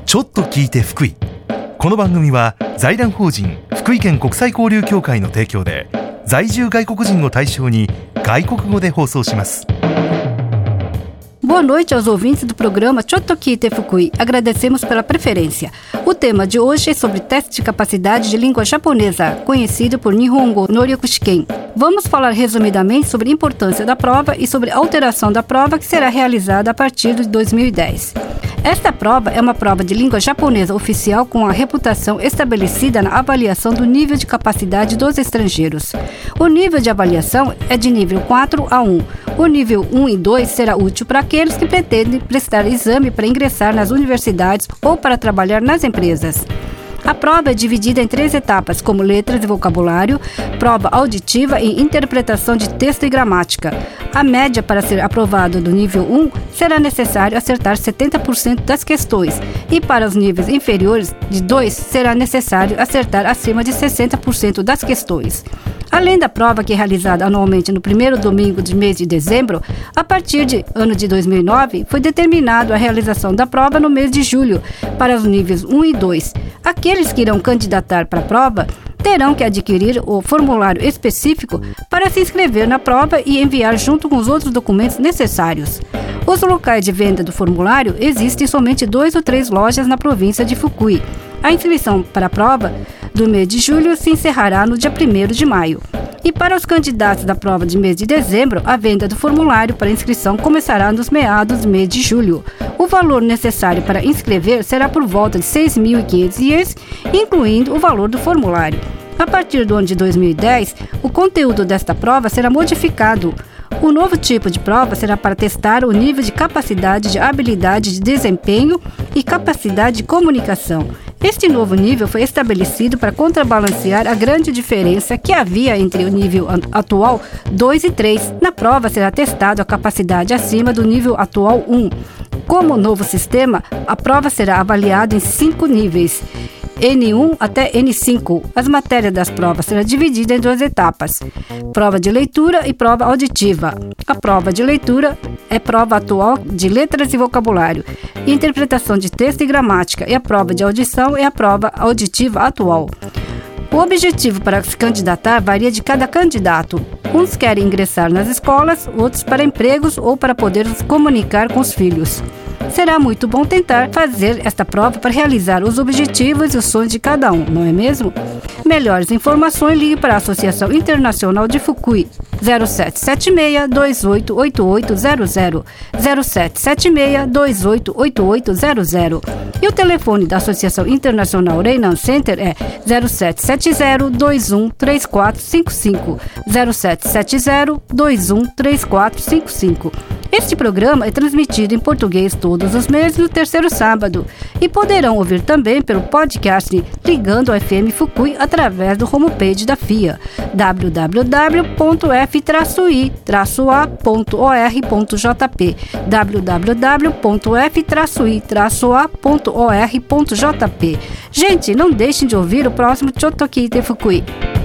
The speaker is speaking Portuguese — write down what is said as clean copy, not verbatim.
ちょっと聞いて福井。この番組は財団法人福井県国際交流協会の提供で在住外国人を対象に外国語で放送します。 Boa noite aos ouvintes do programa Chotokite Fukui. Agradecemos pela preferência. O tema de hoje é sobre teste de capacidade de língua japonesa, conhecido por Nihongo no Ryokushiken. Vamos falar resumidamente sobre a importância da prova e sobre a alteração da prova que será realizada a partir de 2010. Esta prova é uma prova de língua japonesa oficial com a reputação estabelecida na avaliação do nível de capacidade dos estrangeiros. O nível de avaliação é de nível 4 a 1. O nível 1 e 2 será útil para aqueles que pretendem prestar exame para ingressar nas universidades ou para trabalhar nas empresas. A prova é dividida em 3 etapas, como letras e vocabulário, prova auditiva e interpretação de texto e gramática. A média para ser aprovado do nível 1 será necessário acertar 70% das questões e para os níveis inferiores de 2 será necessário acertar acima de 60% das questões. Além da prova que é realizada anualmente no primeiro domingo do mês de dezembro, a partir de ano de 2009 foi determinado a realização da prova no mês de julho para os níveis 1 e 2. Aqueles que irão candidatar para a prova terão que adquirir o formulário específico para se inscrever na prova e enviar junto com os outros documentos necessários. Os locais de venda do formulário existem somente 2 ou 3 lojas na província de Fukui. A inscrição para a prova do mês de julho se encerrará no dia 1º de maio. E para os candidatos da prova de mês de dezembro, a venda do formulário para inscrição começará nos meados do mês de julho. O valor necessário para inscrever será por volta de 6.500 ienes, incluindo o valor do formulário. A partir do ano de 2010, o conteúdo desta prova será modificado. O novo tipo de prova será para testar o nível de capacidade de habilidade de desempenho e capacidade de comunicação. Este novo nível foi estabelecido para contrabalancear a grande diferença que havia entre o nível atual 2 e 3. Na prova será testado a capacidade acima do nível atual 1. Como novo sistema, a prova será avaliada em 5 níveis, N1 até N5. As matérias das provas serão divididas em 2 etapas, prova de leitura e prova auditiva. A prova de leitura é prova atual de letras e vocabulário, interpretação de texto e gramática, e a prova de audição é a prova auditiva atual. O objetivo para se candidatar varia de cada candidato. Uns querem ingressar nas escolas, outros para empregos ou para poder se comunicar com os filhos. Será muito bom tentar fazer esta prova para realizar os objetivos e os sonhos de cada um, não é mesmo? Melhores informações, ligue para a Associação Internacional de Fukui, 0776-288800, 0776-288800. E o telefone da Associação Internacional Reinan Center é 0770-213455, 0770-213455. Este programa é transmitido em português todos os meses no 3º sábado e poderão ouvir também pelo podcast ligando ao FM Fukui através do homepage da FIA, www.f-i-a.or.jp, www.f-i-a.or.jp. Gente, não deixem de ouvir o próximo Chotokite Fukui.